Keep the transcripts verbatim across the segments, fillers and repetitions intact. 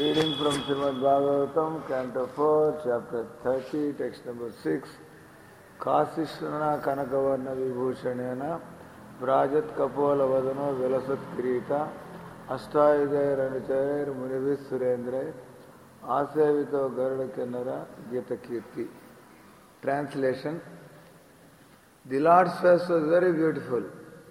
Reading from Srimad Bhagavatam, Canto four, Chapter thirty, Text number six. Kasishvana Kanakavarna Vibhushanena Vrajat Kapola Vadano Velasat Kirita Ashtayudair Anuchair Munivis Surendra Asevito Garuda Kannara Gita Kirti. Translation. The Lord's face was very beautiful,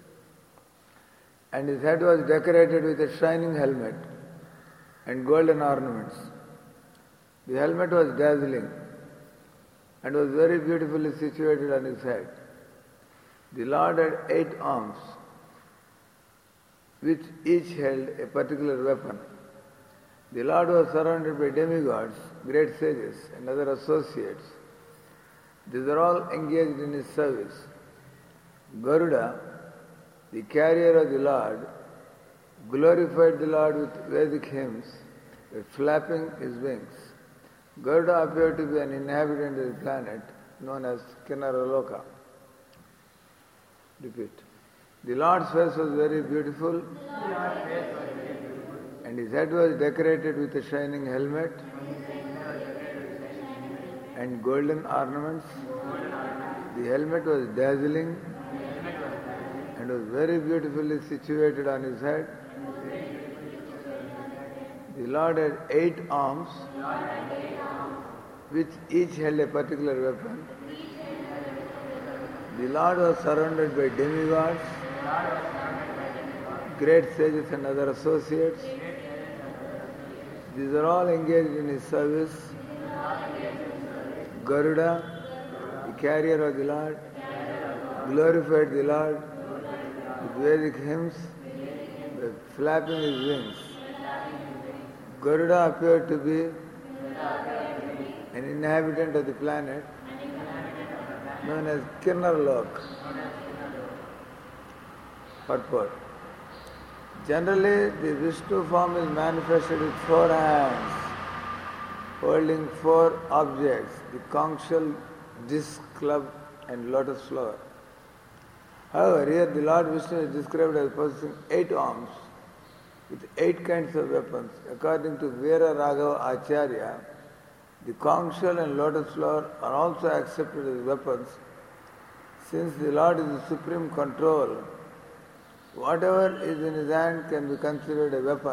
and his head was decorated with a shining helmet and golden ornaments. The helmet was dazzling and was very beautifully situated on his head. The Lord had eight arms, which each held a particular weapon. The Lord was surrounded by demigods, great sages, and other associates. These are all engaged in his service. Garuda, the carrier of the Lord, glorified the Lord with Vedic hymns by flapping his wings. Garuda appeared to be an inhabitant of the planet known as Kinnaraloka. Repeat. The Lord's face was very beautiful, and his head was decorated with a shining helmet and golden ornaments. The helmet was dazzling and was very beautifully situated on his head. The Lord had eight arms, which each held a particular weapon. The Lord was surrounded by demigods, great sages and other associates. These are all engaged in his service. Garuda, the carrier of the Lord, glorified the Lord with Vedic hymns by flapping his wings. Garuda appeared to be an inhabitant of the planet known as Kinnaraloka. Purport. Generally, the Vishnu form is manifested with four hands, holding four objects, the conch shell, disc, club, and lotus flower. However, here the Lord Vishnu is described as possessing eight arms with eight kinds of weapons. According to Veera Raghava Acharya, the conch shell and lotus flower are also accepted as weapons. Since the Lord is the supreme control, whatever is in his hand can be considered a weapon.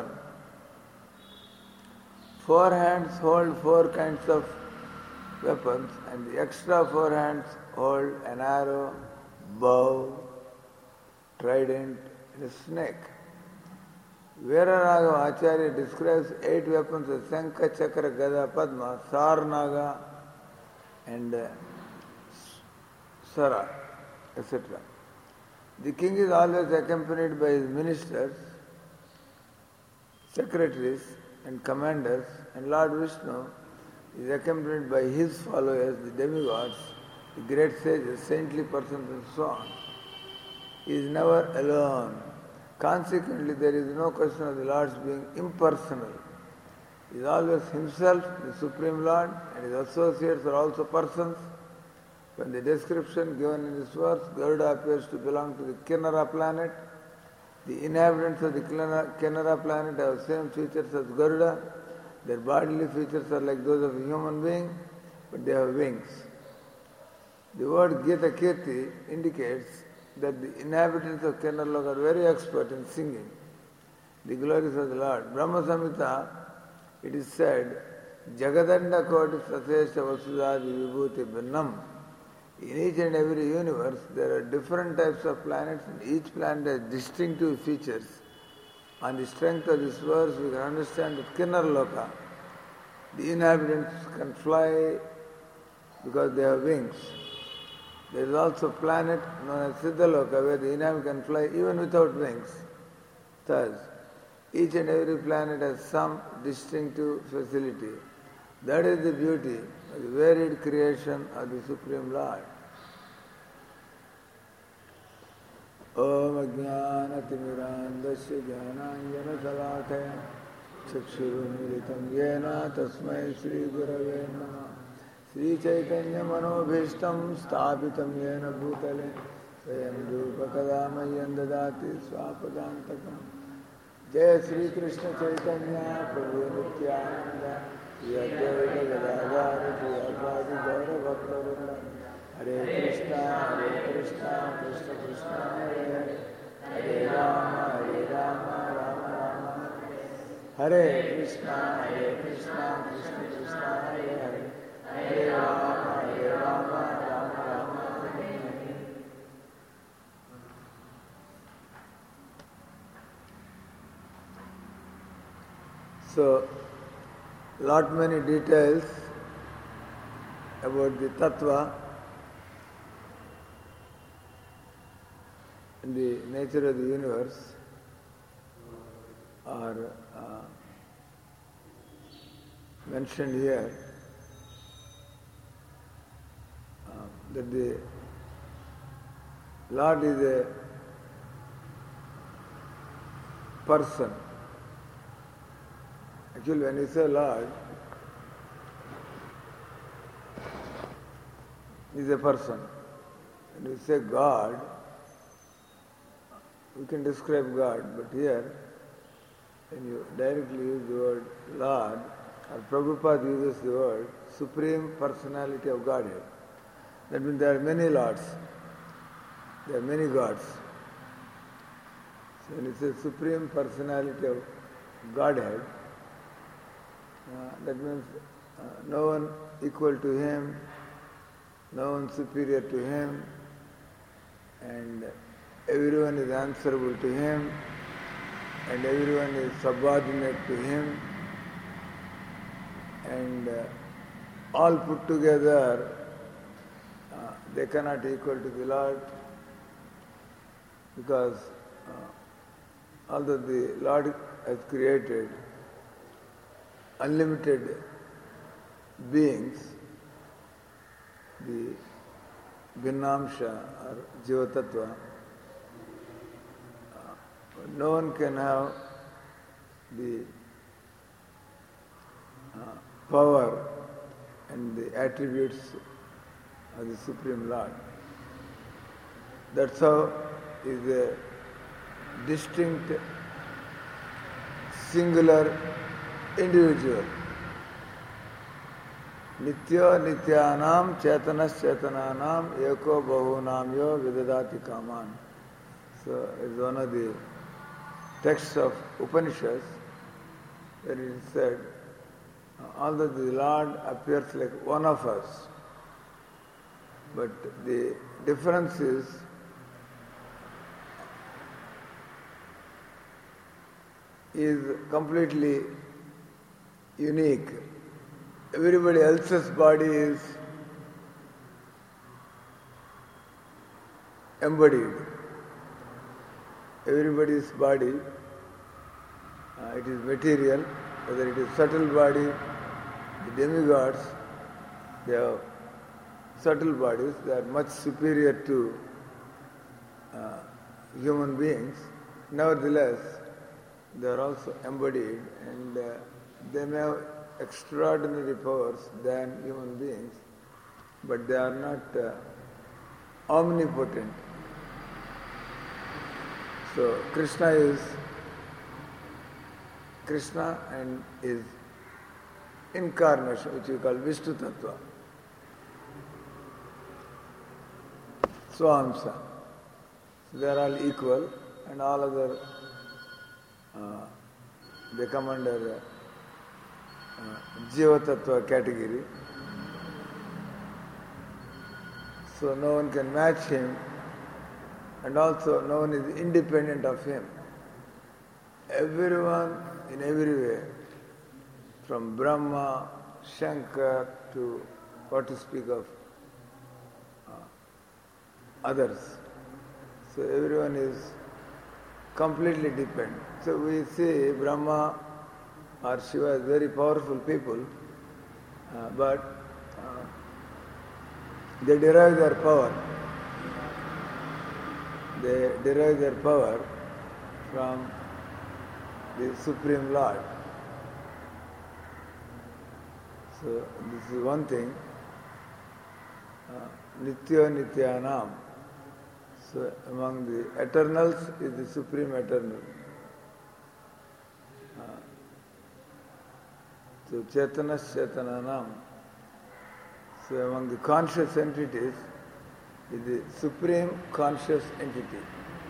Four hands hold four kinds of weapons, and the extra four hands hold an arrow, bow, trident, and a snake. Veera Raghava Acharya describes eight weapons as Shankha, Chakra, Gada, Padma, Sarnaga, and uh, Sara, et cetera. The king is always accompanied by his ministers, secretaries, and commanders, and Lord Vishnu is accompanied by his followers, the demigods, the great sages, saintly persons, and so on. He is never alone. Consequently, there is no question of the Lord's being impersonal. He is always himself, the Supreme Lord, and his associates are also persons. From the description given in this verse, Garuda appears to belong to the Kinnara planet. The inhabitants of the Kinnara planet have the same features as Garuda. Their bodily features are like those of a human being, but they have wings. The word Gita Kirti indicates that the inhabitants of Kinnaraloka are very expert in singing the glories of the Lord. Brahma Samhita, it is said, Jagadanda Koti Sasesha Vasudhadi Vibhuti Bhinnam. In each and every universe, there are different types of planets, and each planet has distinctive features. On the strength of this verse, we can understand that Kinnaraloka, the inhabitants can fly because they have wings. There is also a planet known as Siddhaloka where the inhabitants can fly even without wings. Thus, each and every planet has some distinctive facility. That is the beauty of the varied creation of the Supreme Lord. Om Ajnanatimirandasya Jnananjana Salakaya Chakshurumilitam Yena Tasmai Shri Gurave Namaha Sri Chaitanya Manobhishtam Sthapitam Yena Bhutale Swayam Rupa Kadamayan Dadati Swapadantakam Jai Sri Krishna Chaitanya Prabhu Nityananda Shri Advaita Gadadhara Shri Advaita Gaura Bhakta Hare Krishna Hare Krishna Krishna Krishna Hare Hare Hare Rama Hare Rama Rama Rama Hare Krishna Hare Krishna Krishna Krishna Hare Hare Hare Rama Hare Rama Rama Rama So, lot many details about the tattva and the nature of the universe are uh, mentioned here. Uh, that the Lord is a person. Actually, when you say Lord, he is a person. When you say God, we can describe God, but here, when you directly use the word Lord, or Prabhupada uses the word Supreme Personality of Godhead. That means there are many Lords, there are many gods. So when you say Supreme Personality of Godhead, uh, that means uh, no one equal to Him, no one superior to Him, and everyone is answerable to Him, and everyone is subordinate to Him, and uh, all put together, uh, they cannot equal to the Lord, because uh, although the Lord has created unlimited beings, the Bhinnamsha or Jiva-tattva, uh, no one can have the uh, power and the attributes of the Supreme Lord. That's how is a distinct, singular individual. Nitya nityanam chetanas chetananam eko bahunam yo vidadati kaman. So it's one of the texts of Upanishads where it is said, although the Lord appears like one of us, but the difference is is completely unique. Everybody else's body is embodied. Everybody's body, uh, it is material, whether it is subtle body, the demigods, they have subtle bodies, they are much superior to uh, human beings. Nevertheless, they are also embodied, and uh, they may have extraordinary powers than human beings, but they are not uh, omnipotent. So Krishna is Krishna and is incarnation, which we call Vishnu Tattva. Swamsa. So they are all equal, and all other uh, they come under uh, uh, Jiva Tattva category. So no one can match him, and also no one is independent of him. Everyone in every way, from Brahma, Shankar to what to speak of uh, others. So everyone is completely dependent. So we see Brahma or Shiva as very powerful people, uh, but uh, they derive their power. They derive their power from the Supreme Lord. So this is one thing. Uh, Nitya Nityanam. So among the eternals is the Supreme Eternal. So Chaitana Chetananam. So among the conscious entities is the supreme conscious entity.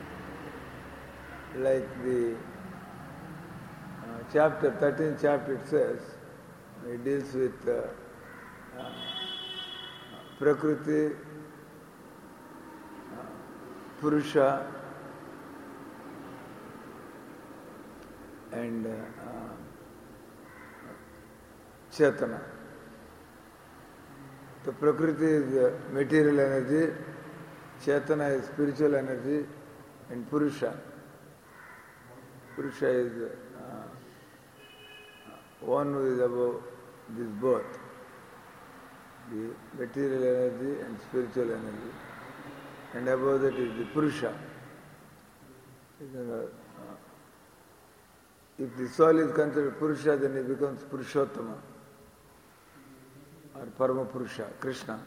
Like the uh, chapter, thirteenth chapter it says, it deals with uh, uh, Prakriti, uh, Purusha, and uh, uh, Chetana. The Prakriti is uh, material energy, Chetana is spiritual energy, and Purusha. Purusha is uh, one who is above this both, the material energy and spiritual energy. And above that is the Purusha. If the soul is considered Purusha, then it becomes Purushottama or Parama Purusha, Krishna.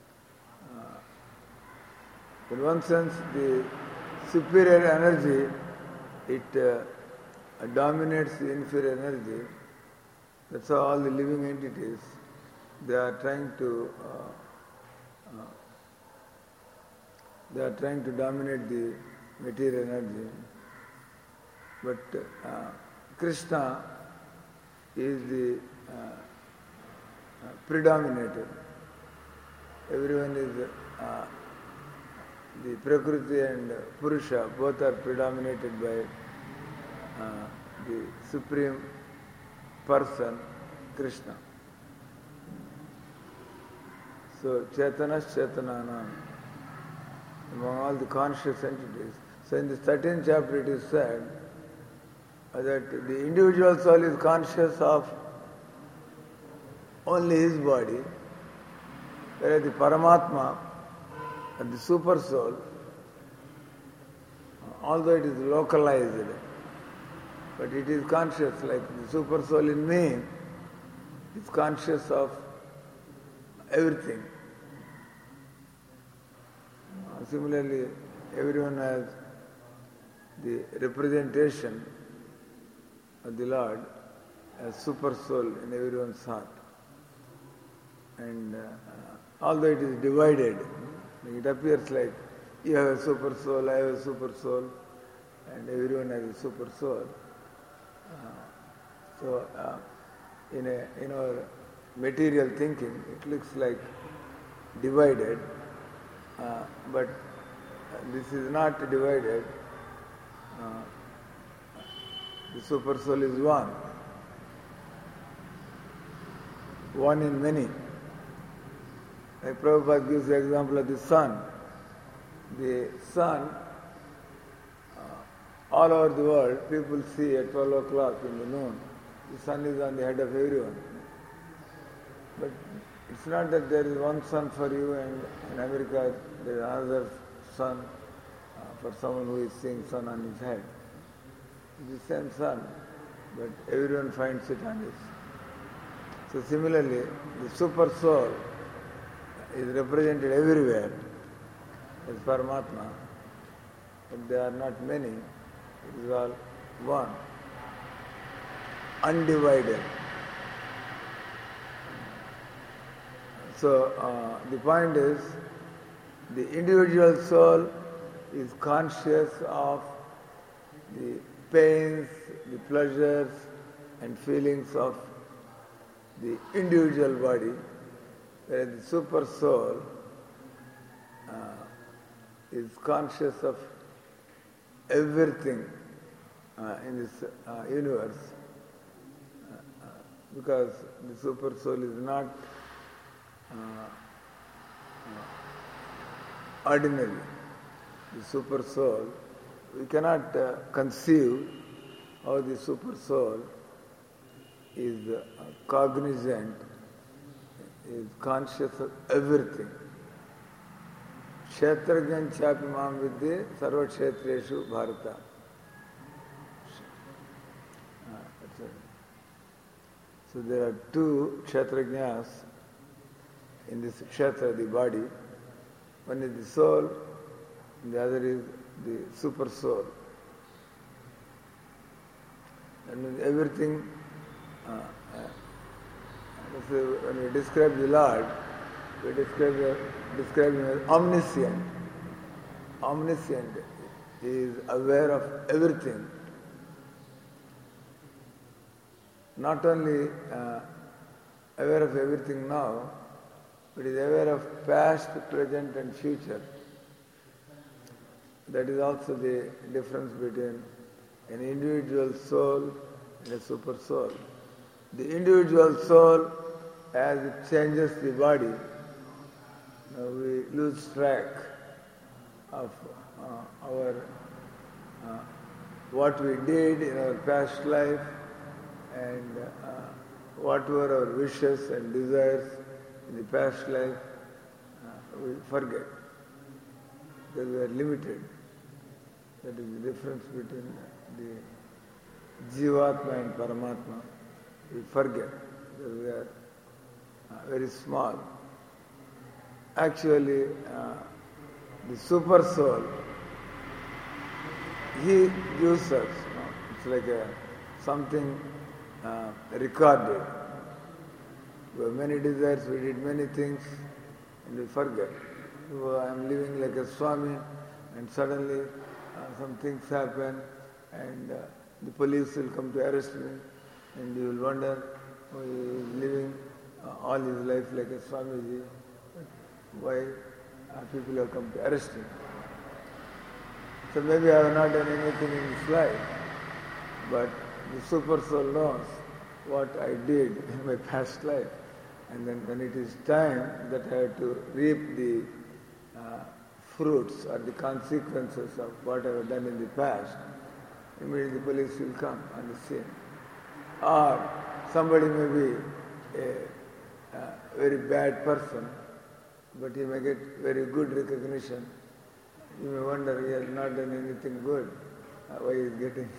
Uh, in one sense, the superior energy, it uh, dominates the inferior energy. That's how all the living entities, they are trying to uh, uh, they are trying to dominate the material energy. But uh, Krishna is the uh, uh, predominator. Everyone is uh, the Prakriti and Purusha, both are predominated by uh, the Supreme Person, Krishna. So Chaitana Chetananam, among all the conscious entities. So in the thirteenth chapter it is said that the individual soul is conscious of only his body, whereas the Paramatma, and the super soul, although it is localized, but it is conscious, like the super soul in me is conscious of everything. Similarly, everyone has the representation of the Lord as super soul in everyone's heart. And uh, although it is divided, it appears like you have a super soul, I have a super soul, and everyone has a super soul. Uh, so, uh, in, a, in our material thinking, it looks like divided, uh, but this is not divided. Uh, the super soul is one, one in many. Like Prabhupada gives the example of the sun. The sun, uh, all over the world, people see at twelve o'clock in the noon, the sun is on the head of everyone. But it's not that there is one sun for you and in America there is another sun uh, for someone who is seeing sun on his head. It's the same sun, but everyone finds it on his. So similarly, the super soul is represented everywhere as Paramatma, but they are not many, it is all one, undivided. So uh, the point is, the individual soul is conscious of the pains, the pleasures and feelings of the individual body, whereas the super soul uh, is conscious of everything uh, in this uh, universe, uh, uh, because the super soul is not uh, uh, ordinary. The super soul, we cannot uh, conceive how the super soul is uh, cognizant, is conscious of everything. Kshetrajnan chapi mam vidye sarva kshetreshu bharata. So there are two kshetrajnas in this kshetra, the body. One is the soul, and the other is the super soul. And everything uh, uh, So when we describe the Lord, we describe, describe him as omniscient. Omniscient. He is aware of everything. Not only uh, aware of everything now, but is aware of past, present and future. That is also the difference between an individual soul and a super soul. The individual soul, as it changes the body, now we lose track of uh, our uh, what we did in our past life and uh, what were our wishes and desires in the past life. Uh, we forget because we are limited. That is the difference between the Jivatma and Paramatma. We forget because we are uh, very small. Actually, uh, the super soul, he gives us, you know, it's like a, something uh, recorded. We have many desires, we did many things, and we forget. So I am living like a Swami, and suddenly uh, some things happen, and uh, the police will come to arrest me, and you will wonder, oh, he is living uh, all his life like a Swamiji. Why uh, people have come to arrest him? So maybe I have not done anything in this life, but the super soul knows what I did in my past life. And then when it is time that I have to reap the uh, fruits or the consequences of what I have done in the past, immediately the police will come on the scene. Or somebody may be a, a very bad person, but he may get very good recognition. You may wonder, he has not done anything good. Uh, why he is getting...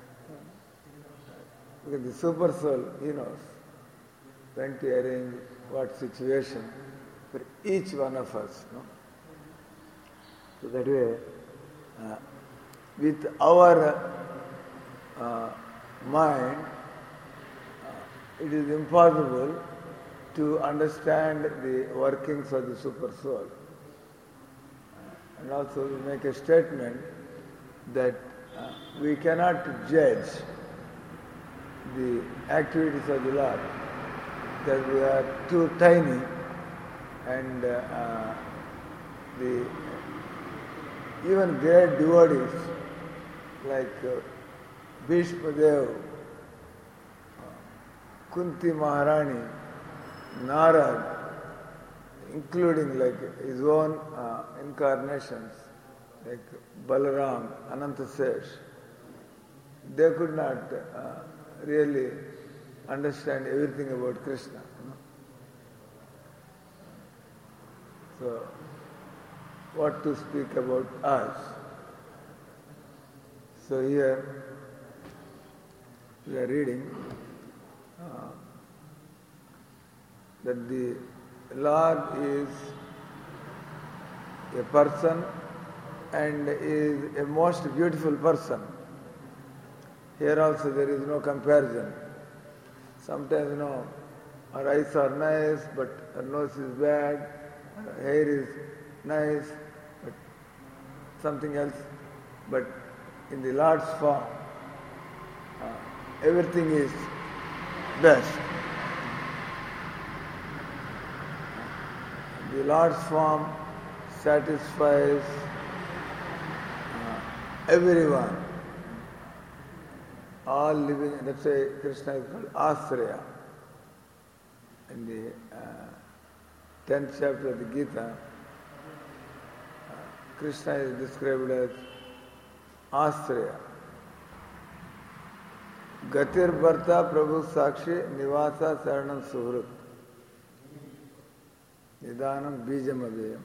Because the super soul, he knows when to arrange what situation for each one of us. No? So that way, uh, with our uh, mind, uh, it is impossible to understand the workings of the super soul. And also we make a statement that uh, we cannot judge the activities of the Lord because we are too tiny, and uh, uh, the even great devotees like uh, Bhishma Dev, uh, Kunti Maharani, Narad, including like his own uh, incarnations like Balaram, Anantasesh, they could not uh, really understand everything about Krishna. You know? So, what to speak about us? So here we are reading uh, that the Lord is a person and is a most beautiful person. Here also there is no comparison. Sometimes, you know, our eyes are nice, but our nose is bad, our hair is nice, but something else. But in the Lord's form, uh, everything is best. The Lord's form satisfies uh, everyone. All living, that's why Krishna is called Asraya. In the uh, tenth chapter of the Gita, uh, Krishna is described as Asraya. Gatir Bharta Prabhu Sakshi Nivasa Saranam Suhrut Nidanam Bijam Abhayam.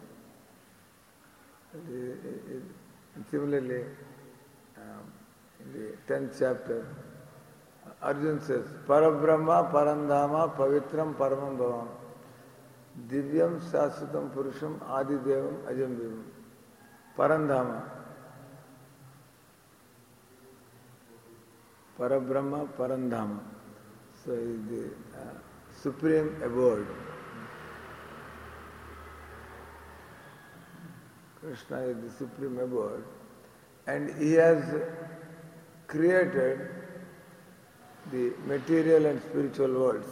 Similarly, um, in the tenth chapter, Arjuna says, Parabrahma, Parandhama, Pavitram, Paramam Bhavam, Divyam, Sasutam, Purusham, Adidevam, Ajam Vivam. Parandhama, Parabrahma, Parandhama. So is the uh, supreme abode. Krishna is the supreme abode, and he has created the material and spiritual worlds.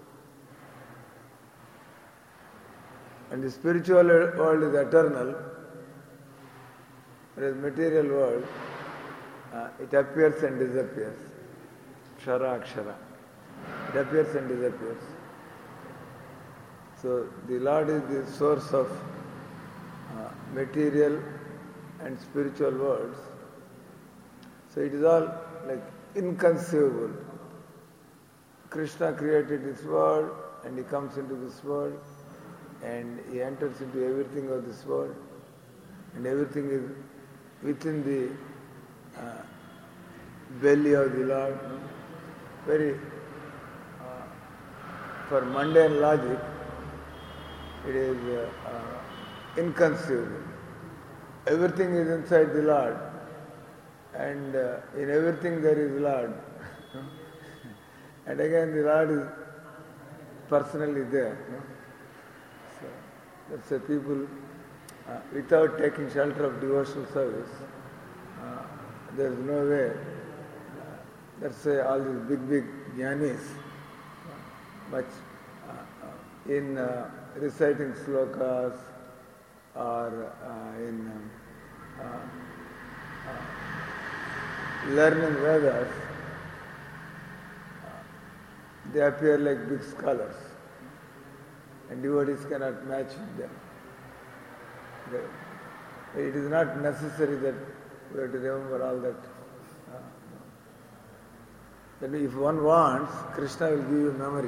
And the spiritual world is eternal, whereas material world, uh, it appears and disappears. Kshara, Akshara. It appears and disappears. So the Lord is the source of uh, material and spiritual worlds. So it is all like inconceivable. Krishna created this world and he comes into this world and he enters into everything of this world, and everything is within the uh, belly of the Lord. Very, uh, for mundane logic, it is uh, uh, inconceivable. Everything is inside the Lord, and uh, in everything there is Lord. And again the Lord is personally there. So that's why people, uh, without taking shelter of devotional service, uh, there is no way. Uh, that's why all these big, big jnanis, much uh, in uh, reciting slokas or uh, in um, uh, uh, learning Vedas, uh, they appear like big scholars, and devotees cannot match with them. They, it is not necessary that we have to remember all that. Uh, that if one wants, Krishna will give you memory.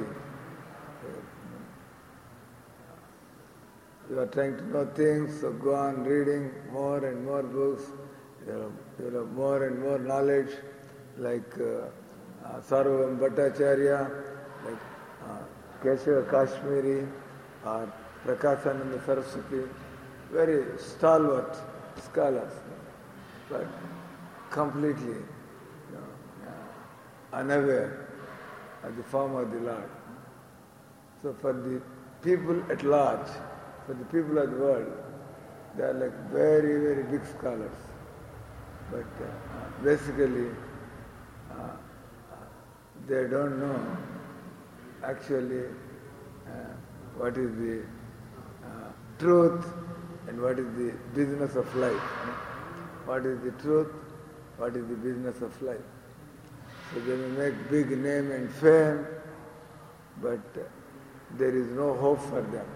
You are trying to know things, so go on reading more and more books. You have, you have more and more knowledge, like uh, uh, Sarvam Bhattacharya, like uh, Keshava Kashmiri, or Prakasananda Saraswati, very stalwart scholars, but completely you know, uh, unaware of the form of the Lord. So for the people at large, for the people of the world, they are like very, very big scholars. But uh, basically, uh, they don't know actually uh, what is the uh, truth and what is the business of life. What is the truth? What is the business of life? So they may make big name and fame, but uh, there is no hope for them.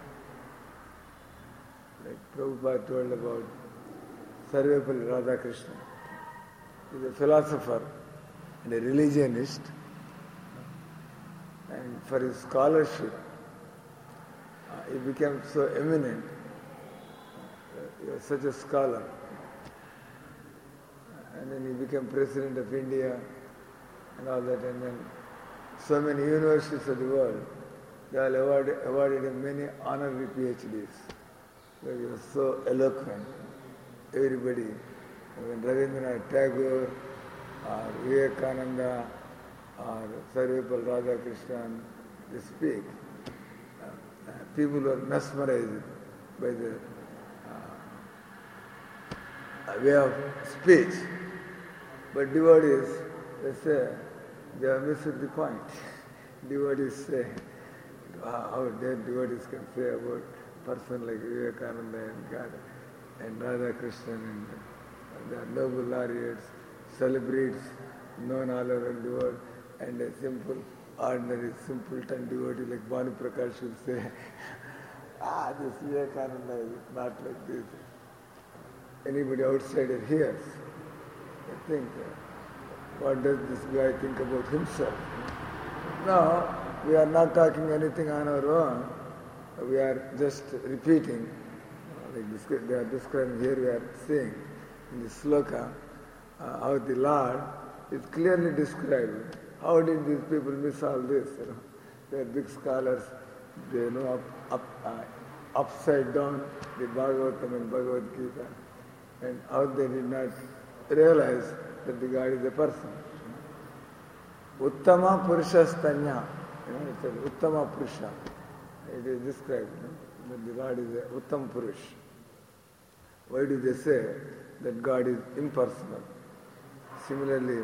Like Prabhupada told about Sarvepalli Radhakrishnan. He is a philosopher and a religionist, and for his scholarship, uh, he became so eminent. He was such a scholar. And then he became president of India and all that, and then so many universities of the world, they all awarded, awarded him many honorary PhDs. Because he was so eloquent. Everybody, when Rabindranath Tagore or Vivekananda or Sarvepalli Radhakrishnan, they speak, uh, uh, people were mesmerized by the uh, way of speech. But devotees, they say, they have missed the point. Devotees say, how dare devotees can say about person like Vivekananda and God and Radha Krishnan and the noble laureates, celebrates known all around the world, and a simple, ordinary, simpleton devotee like Bhanu Prakash will say, ah, this Vivekananda is not like this. Anybody outsider hears, they think, what does this guy think about himself? No, we are not talking anything on our own. We are just repeating, like they are describing here, we are seeing in the sloka uh, how the Lord is clearly described. How did these people miss all this? You know, they are big scholars, they know up, up, uh, upside down the Bhagavatam and Bhagavad Gita, and how they did not realize that the God is a person. Uttama Purushastanya. You know, it's an Uttama Purusha. It is described, you know, that the Lord is a Uttam Purush. Why do they say that God is impersonal? Similarly,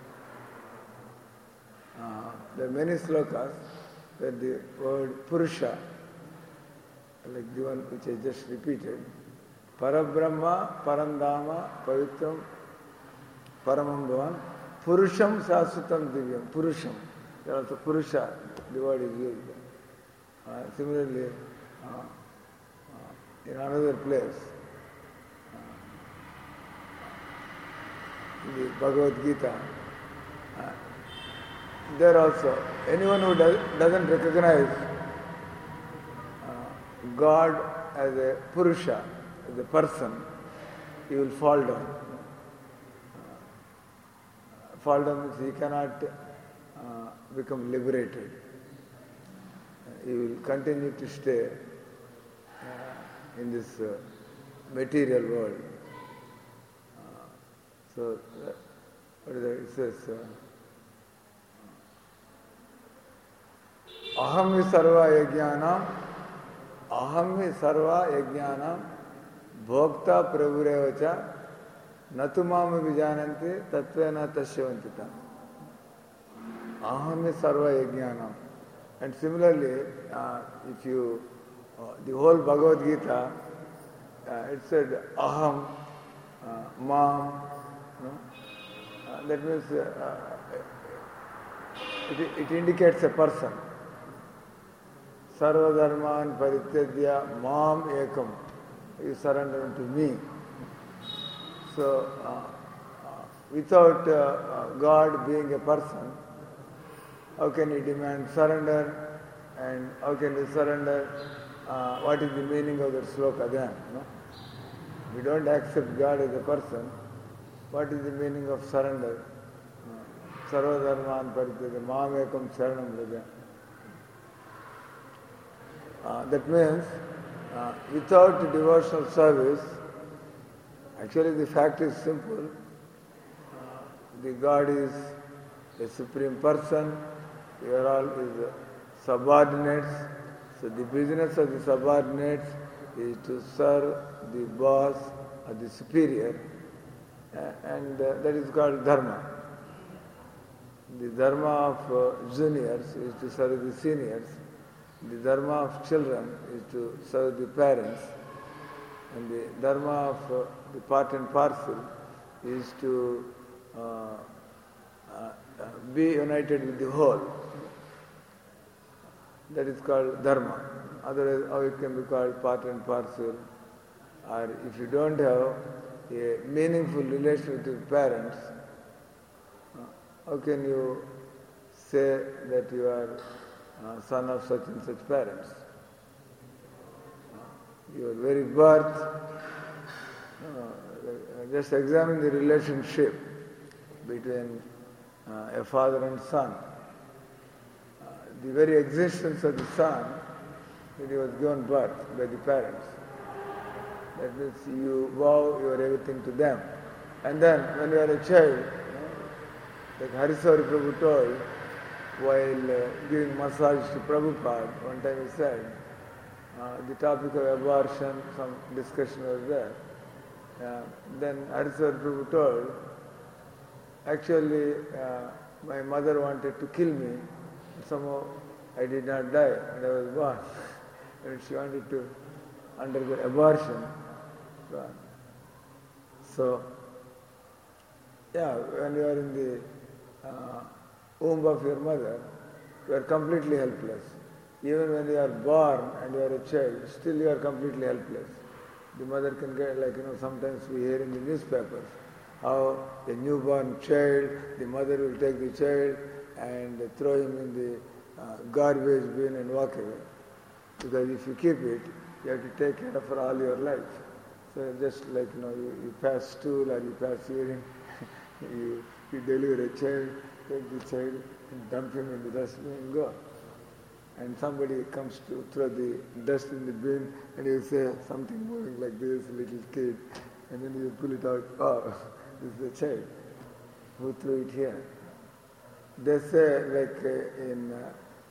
uh, there are many slokas where the word Purusha, like the one which I just repeated, Parabrahma, Parandama, Pavitram, Paramam Bhavan, Purusham Sasutam Divyam, Purusham. There also Purusha, the word is used. Uh, similarly, uh, uh, in another place, uh, in the Bhagavad Gita, uh, there also, anyone who does, doesn't recognize uh, God as a Purusha, as a person, he will fall down. Uh, fall down means he cannot uh, become liberated. Uh, he will continue to stay uh, in this uh, material world. Uh, so, uh, what is that? It says, uh, Aham hi sarva yajnanam, aham hi sarva yajnanam, bhokta prabhurevacha, natumam vijananti, tatvena tashyavantita. Aham hi sarva yajnanam. And similarly, uh, if you, uh, the whole Bhagavad Gita, uh, it said aham, uh, mam, no? uh, that means uh, it, it indicates a person. Sarva dharman parityajya mam ekam. You surrender unto me. So, uh, uh, without uh, uh, God being a person, how can you demand surrender? And how can you surrender? Uh, what is the meaning of that sloka then? No? We don't accept God as a person. What is the meaning of surrender? Sarva dharman parityajya mam ekam saranam vraja. Uh, that means, uh, without devotional service, actually the fact is simple. Uh, the God is a supreme person. We are all his subordinates. So the business of the subordinates is to serve the boss or the superior, uh, and uh, that is called dharma. The dharma of uh, juniors is to serve the seniors. The dharma of children is to serve the parents, and the dharma of uh, the part and parcel is to uh, uh, be united with the whole. That is called dharma. Otherwise, how it can be called part and parcel? Or if you don't have a meaningful relation with your parents, uh, how can you say that you are Uh, son of such and such parents? Uh, your very birth, uh, just examine the relationship between uh, a father and son. Uh, the very existence of the son, that he was given birth by the parents. That means you vow your everything to them. And then when you are a child, you know, like Hariswari Prabhu told, while uh, giving massage to Prabhupada, one time he said, uh, the topic of abortion, some discussion was there. Uh, then Hariswari Prabhu told, actually uh, my mother wanted to kill me, somehow I did not die and I was born. And she wanted to undergo abortion. So, yeah, when you are in the uh, womb of your mother, you are completely helpless. Even when you are born and you are a child, still you are completely helpless. The mother can get, like, you know, sometimes we hear in the newspapers how a newborn child, the mother will take the child and throw him in the uh, garbage bin and walk away. Because if you keep it, you have to take care of for all your life. So just like, you know, you, you pass stool or you pass urine, you, you deliver a child, take the child and dump him in the dustbin and go. And somebody comes to throw the dust in the bin and you say something moving like this, little kid, and then you pull it out, oh, this is the child who threw it here. They say, like uh, in uh,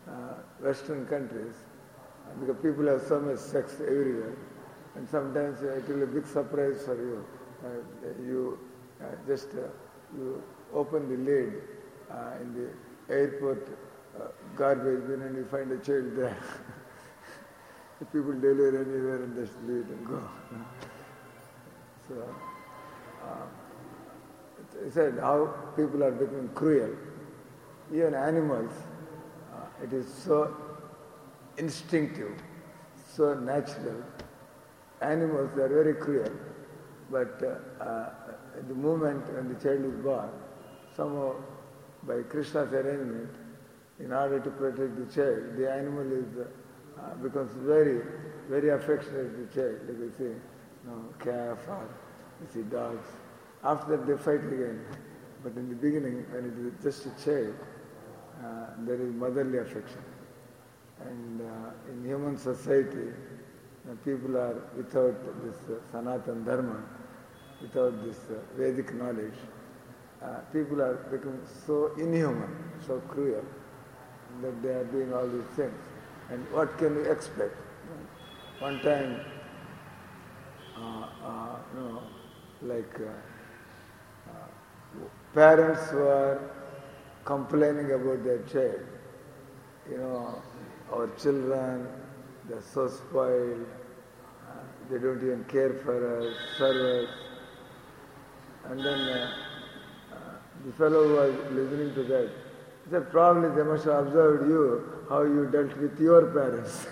uh, Western countries, uh, because people have so much sex everywhere, and sometimes uh, it will be a big surprise for you. Uh, you uh, just uh, you open the lid uh, in the airport uh, garbage bin and you find a child there. The people deliver anywhere and just leave it and go. So, uh, he said how people are becoming cruel. Even animals, uh, it is so instinctive, so natural. Animals, they are very cruel, but uh, uh, at the moment when the child is born, somehow by Krishna's arrangement, in order to protect the child, the animal is uh, becomes very, very affectionate to the child. Like you see, you know, calf or you see dogs. After that they fight again. But in the beginning, when it is just a child, uh, there is motherly affection. And uh, in human society, uh, people are without this uh, Sanatana Dharma, without this uh, Vedic knowledge, uh, people are becoming so inhuman, so cruel, that they are doing all these things. And what can we expect? One time, uh, uh, you know, like uh, uh, parents were complaining about their child. You know, our children, they're so spoiled, uh, they don't even care for us, serve us. And then uh, uh, the fellow who was listening to that, he said, probably they must have observed you, how you dealt with your parents.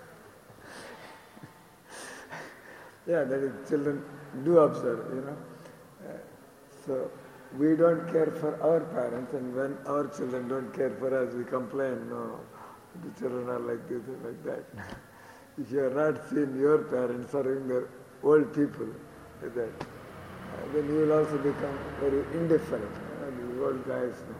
Yeah, that is, children do observe, you know. Uh, so, we don't care for our parents, and when our children don't care for us, we complain, no, the children are like this and like that. If you have not seen your parents serving the old people like that, uh, then you will also become very indifferent, you know, the old guys. No.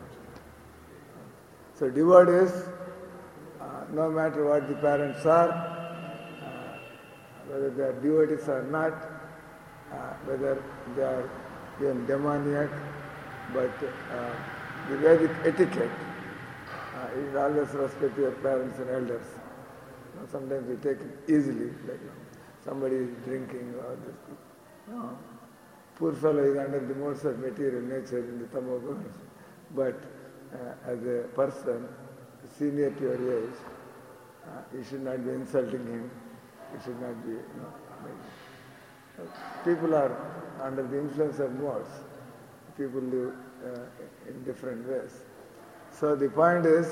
So devotees, uh, no matter what the parents are, uh, whether they are devotees or not, uh, whether they are even demoniac, but uh, the Vedic etiquette uh, is always respect to your parents and elders. You know, sometimes we take it easily, like you know, somebody is drinking or this. You know, poor fellow is under the modes of material nature in the Tamogunas, but uh, as a person senior to your age, uh, you should not be insulting him. You should not be, you know, like, uh, people are under the influence of modes. People live uh, in different ways. So the point is,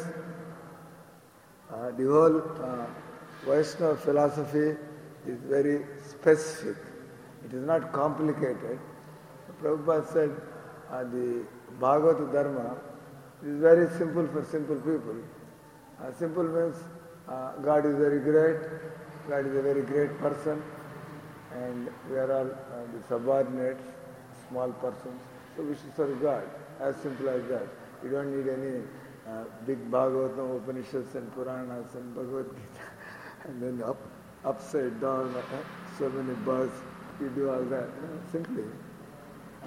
uh, the whole uh, Vaishnava philosophy is very specific. It is not complicated. Prabhupada said uh, the Bhagavata Dharma is very simple for simple people. Uh, simple means uh, God is very great, God is a very great person, and we are all uh, the subordinates, small persons. So we should serve God, as simple as that. You don't need any uh, big Bhagavatam, Upanishads and Puranas and Bhagavad Gita, and then up, upside down, uh, so many bars, you do all that. You know, simply, uh,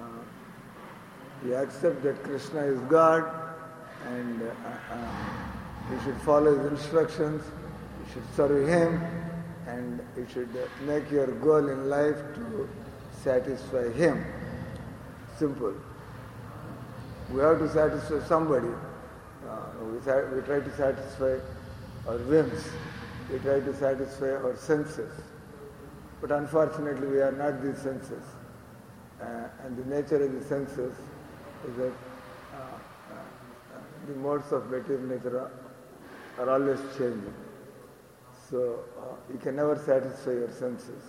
you accept that Krishna is God, and uh, uh, you should follow his instructions, you should serve him, and you should uh, make your goal in life to satisfy him. Simple. We have to satisfy somebody. Uh, we, sa- we try to satisfy our whims. We try to satisfy our senses. But unfortunately, we are not these senses. Uh, and the nature of the senses is that uh, uh, the modes of material nature are, are always changing. So uh, you can never satisfy your senses.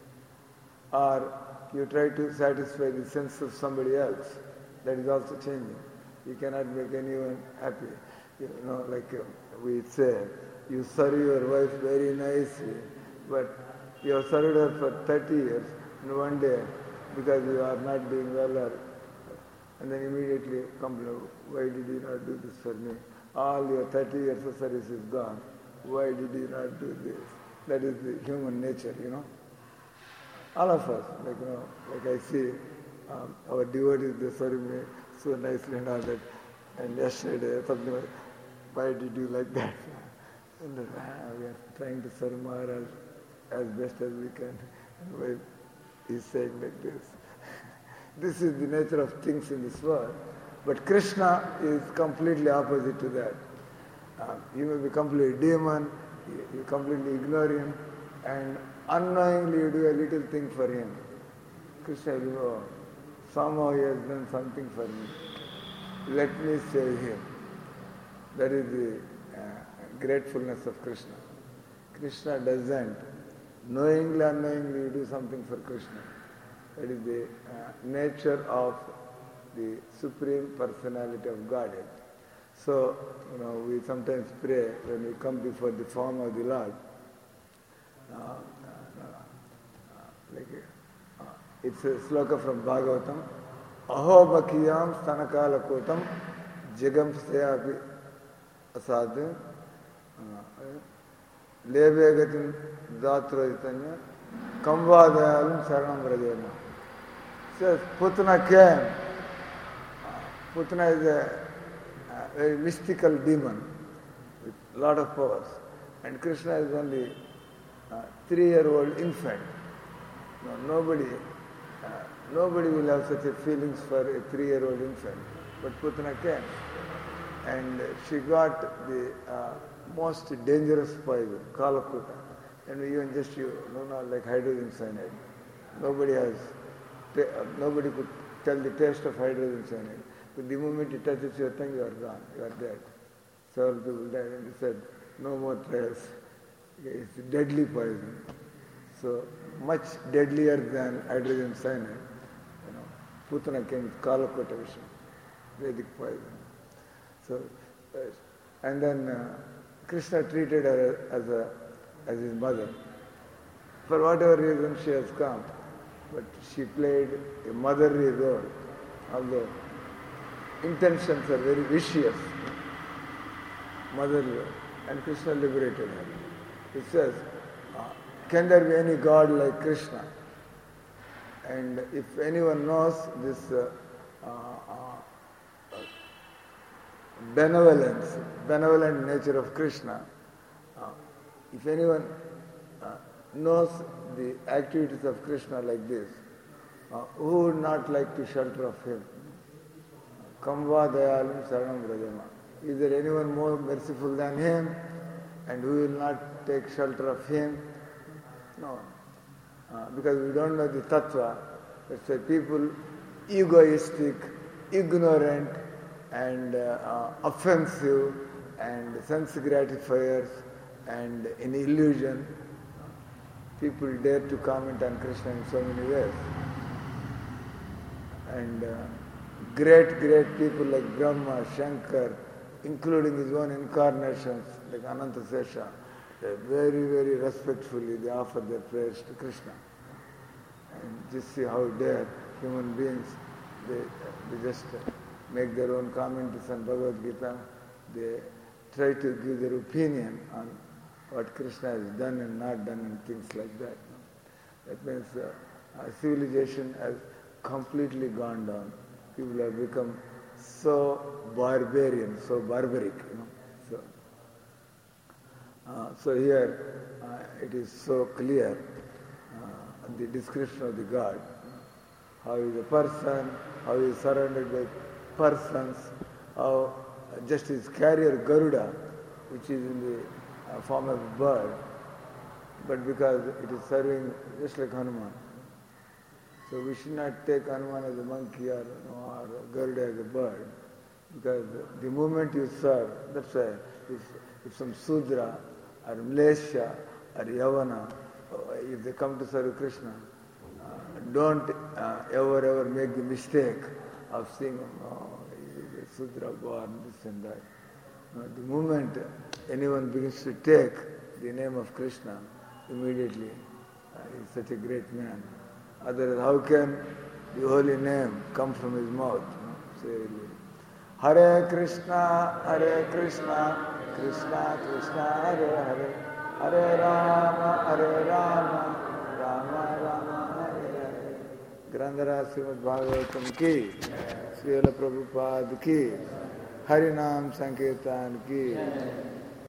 Or you try to satisfy the sense of somebody else, that is also changing. You cannot make anyone happy. You know, like uh, we say, you serve your wife very nicely, but you have served her for thirty years in one day because you are not doing well, or, and then immediately complain, why did you not do this for me? All your thirty years of service is gone. Why did you not do this? That is the human nature, you know. All of us, like you know, like I see, um, our devotees, they serve me so nicely and all that. And yesterday, something like, why did you like that? And that, ah, we are trying to serve Maharaj as best as we can. Well, he's saying like this. This is the nature of things in this world. But Krishna is completely opposite to that. Uh, you may be completely demon, you, you completely ignore him, and unknowingly you do a little thing for him. Krishna will know, somehow he has done something for me. Let me save him. That is the uh, gratefulness of Krishna. Krishna doesn't. Knowingly, unknowingly you do something for Krishna. That is the uh, nature of the Supreme Personality of Godhead. So, you know, we sometimes pray when we come before the form of the Lord. Uh, uh, uh, like, uh, it's a sloka from Bhagavatam. Aho bakiyam stanakala kotam jigam seyapi asad lebegatin datrojitanya kamvadayalum saranam vrajema. Says, Putana came. Putana is a a very mystical demon with a lot of powers. And Krishna is only a three-year-old infant. No, nobody, uh, nobody will have such a feelings for a three-year-old infant. But Putana came. And she got the uh, most dangerous poison, Kalakuta. And even just you know, not like hydrogen cyanide. Nobody has, nobody could tell the taste of hydrogen cyanide. But the moment it touches your tongue, you are gone, you are dead. Several people died and he said, no more trials. It's a deadly poison. So much deadlier than hydrogen cyanide. You know, Putana came with Kalakota Vishnu, Vedic poison. So, uh, and then uh, Krishna treated her as a as his mother. For whatever reason she has come, but she played a motherly role, although intentions are very vicious, motherly, and Krishna liberated her. He says, uh, can there be any God like Krishna? And if anyone knows this uh, uh, uh, benevolence, benevolent nature of Krishna, uh, if anyone uh, knows the activities of Krishna like this, uh, who would not like to shelter of him? Kamva dayalam saranam vrajama. Is there anyone more merciful than him? And who will not take shelter of him? No. Uh, because we don't know the tattva. That's why people egoistic, ignorant, and uh, uh, offensive, and sense gratifiers, and in illusion, people dare to comment on Krishna in so many ways. And uh, great, great people like Brahma, Shankar, including his own incarnations like Anantasesha, they very, very respectfully they offer their prayers to Krishna. And just see how dare human beings, they, they just make their own commentaries on Bhagavad Gita. They try to give their opinion on what Krishna has done and not done and things like that. That means uh, our civilization has completely gone down. People have become so barbarian, so barbaric, you know. So, uh, so here uh, it is so clear, uh, the description of the God, how he is a person, how he is surrounded by persons, how just his carrier Garuda, which is in the uh, form of a bird, but because it is serving just like Hanuman. So we should not take Hanuman as a monkey or, or Garuda as a bird, because the moment you serve, that's why if, if some Sudra or Mlesha or Yavana, if they come to serve Krishna, uh, don't uh, ever ever make the mistake of saying, oh, he is a Sudra born, this and that. No, the moment anyone begins to take the name of Krishna, immediately uh, he is such a great man. Otherwise, how can the holy name come from his mouth? No? Say, Hare Krishna, Hare Krishna, Krishna Krishna, Hare Hare, Hare Rama, Hare Rama, Rama Rama, Hare Hare. Grandhara Srimad Bhagavatam ki, Srila Prabhupada ki, Harinam Sankirtan ki.